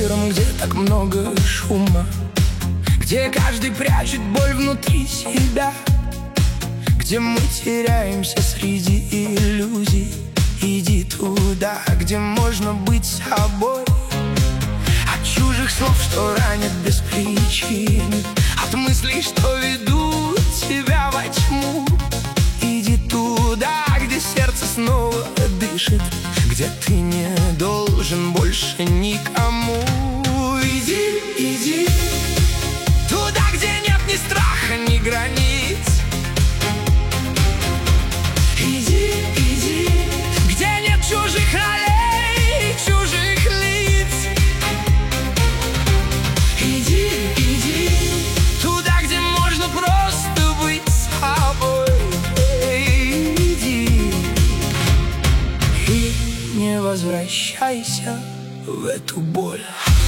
вечером, где так много шума, где каждый прячет боль внутри себя, где мы теряемся среди иллюзий. Иди туда, где можно быть собой, от чужих слов, что ранят без причины, от мыслей, что ведут тебя во тьму. Иди туда, где сердце снова дышит, где ты не должен больше никому. Иди, иди туда, где нет ни страха, ни границ. Иди, иди, где нет чужих ролей, чужих лиц. Иди, иди туда, где можно просто быть собой. Иди и не возвращайся в эту боль.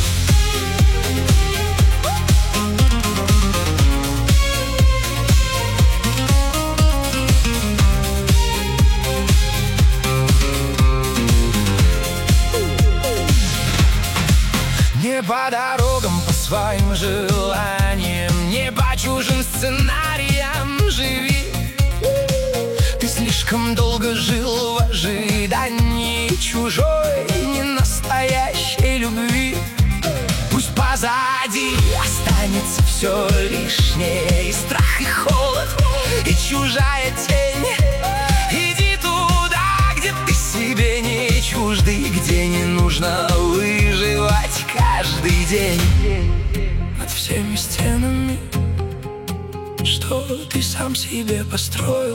Не по дорогам, по своим желаниям, не по чужим сценариям живи. Ты слишком долго жил в ожидании чужой, ненастоящей любви. Пусть позади останется все лишнее, и страх, и холод, и чужая тень. Иди туда, где ты себе не чуждый, где не нужно выживать каждый день. Над всеми стенами, что ты сам себе построил,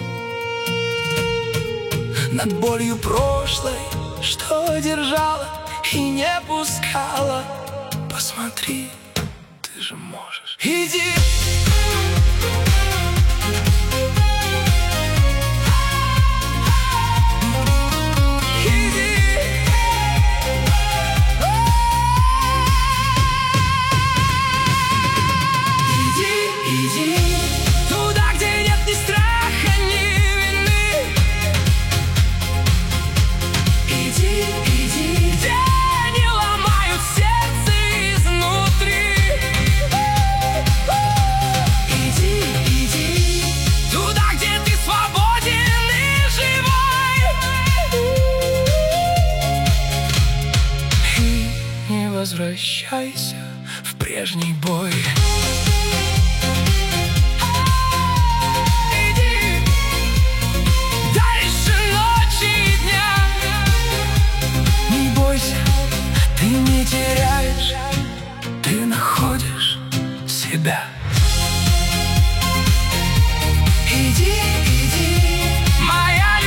над болью прошлой, что держала и не пускала. Посмотри, ты же можешь. Иди. Иди туда, где нет ни страха, ни вины. Иди, иди, где не ломают сердце изнутри. Иди, иди туда, где ты свободен и живой. И не возвращайся в прежний бой. Ты не теряешь, ты находишь себя. Иди, иди, моя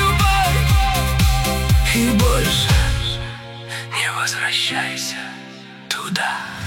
любовь, и больше не возвращайся туда.